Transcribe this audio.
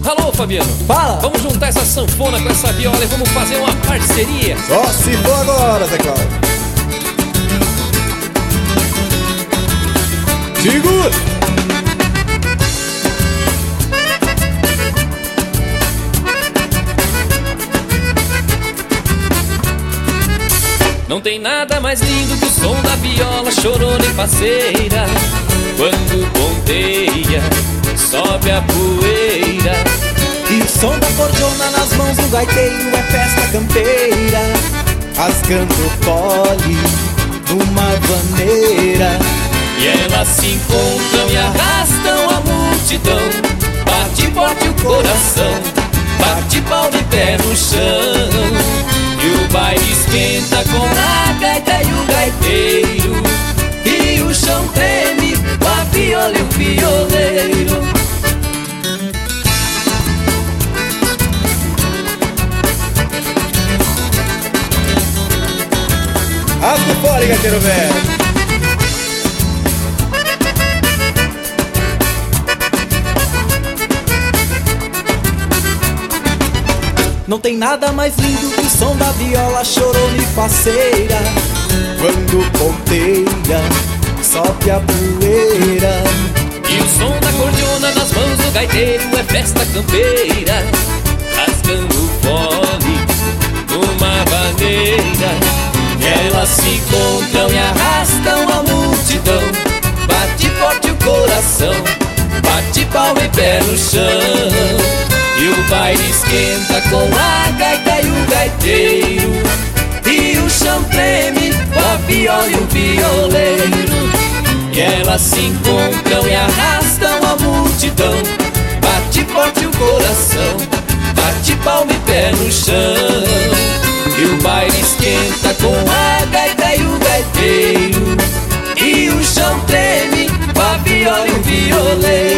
Alô, Fabiano. Fala. Vamos juntar essa sanfona com essa viola e vamos fazer uma parceria. Só se for agora, Zé Cláudio. Segura! Não tem nada mais lindo que o som da viola chorona e faceira. Quando ponteia, sobe a poeira. E o som da cordiona nas mãos do gaiteiro é festa campeira, rasgando o fole numa vaneira. E elas se encontram e arrastam a multidão. Bate forte o coração, bate palma e pé no chão. E o baile esquenta com a gaita e o gaiteiro. E o chão treme com a viola e o violeiro. Rasga o fole, gaiteiro velho. Não tem nada mais lindo que o som da viola chorona e faceira. Quando ponteia, sobe a poeira. E o som da cordiona nas mãos do gaiteiro é festa campeira, rasgando o fole numa bandeira. E elas se encontram e arrastam a multidão. Bate forte o coração, bate palma e pé no chão. E o baile esquenta com a gaita e o gaiteiro. E o chão treme com a viola e o violeiro. E elas se encontram e arrastam a multidão. Bate forte o coração, bate palma e pé no chão. E o baile esquenta com a gaita e o gaiteiro. E o chão treme com a viola e o violeiro.